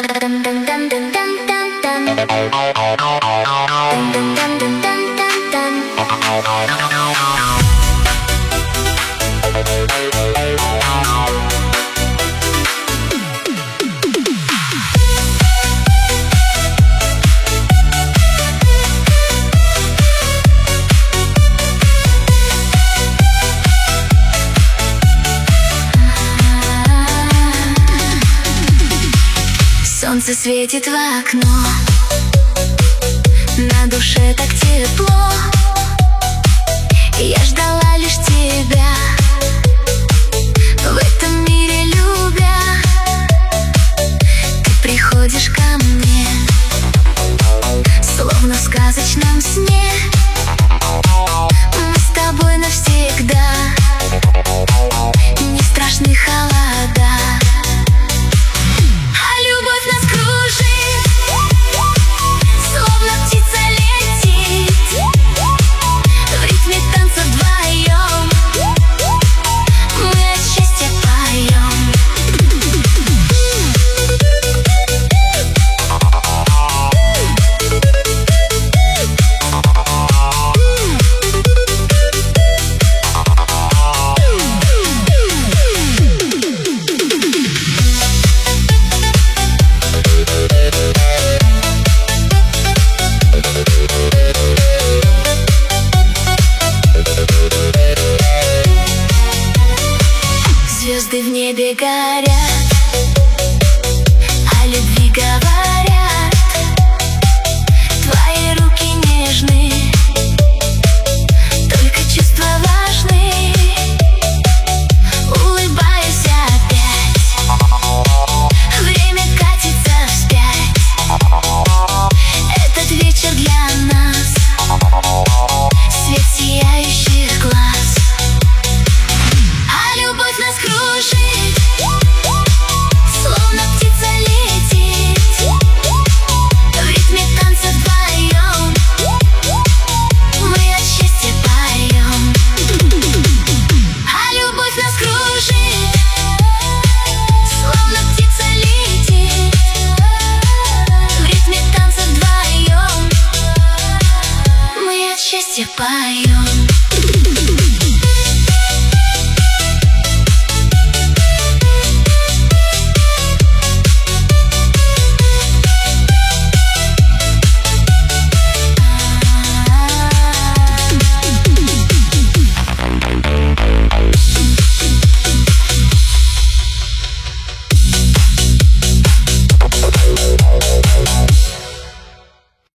Солнце светит в окно, на душе так тепло. Я ждала лишь тебя, в этом мире любя. Ты приходишь ко мне, словно в сказочном сне. Мы с тобой навсегда, не страшны холода. Звезды в небе горят, о любви говорят. Твои руки нежны, только чувства важны.